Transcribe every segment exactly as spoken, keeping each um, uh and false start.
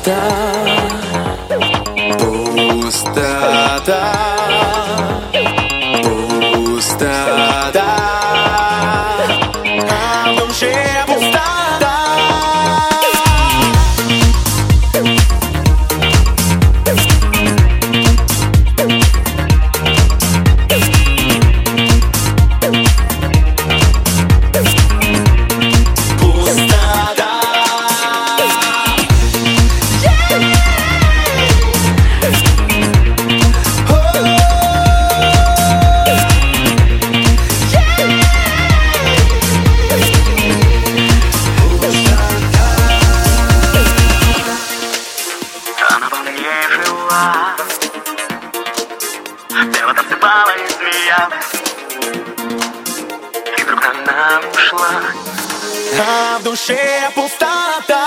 пустота, пустота, пустота, а в душе пустота. Пела, танцевала и смеялась, и вдруг она ушла, А в душе пустота.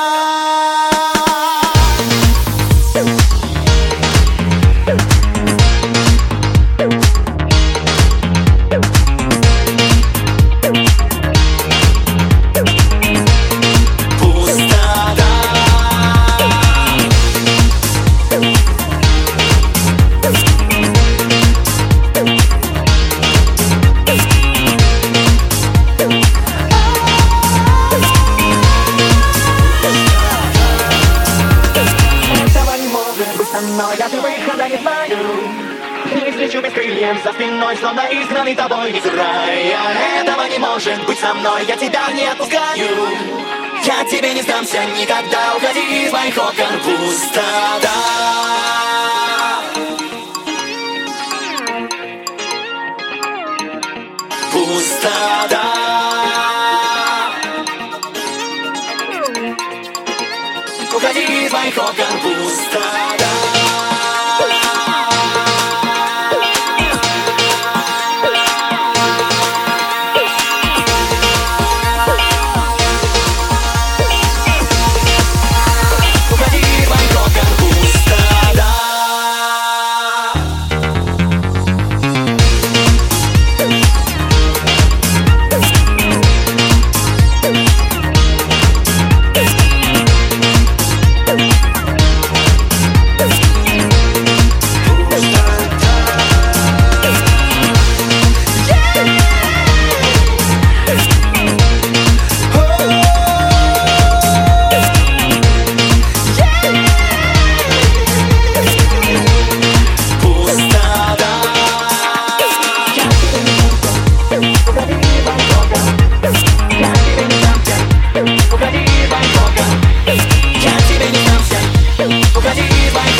Но я же выхода не знаю. Не встречу без крыльев за спиной, словно изгнанный тобой из рая. Этого не может быть со мной, я тебя не отпускаю. Я тебе не сдамся никогда, уходи из моих окон, пустота. Пустота. Уходи из моих окон, пустота. Уходи из моих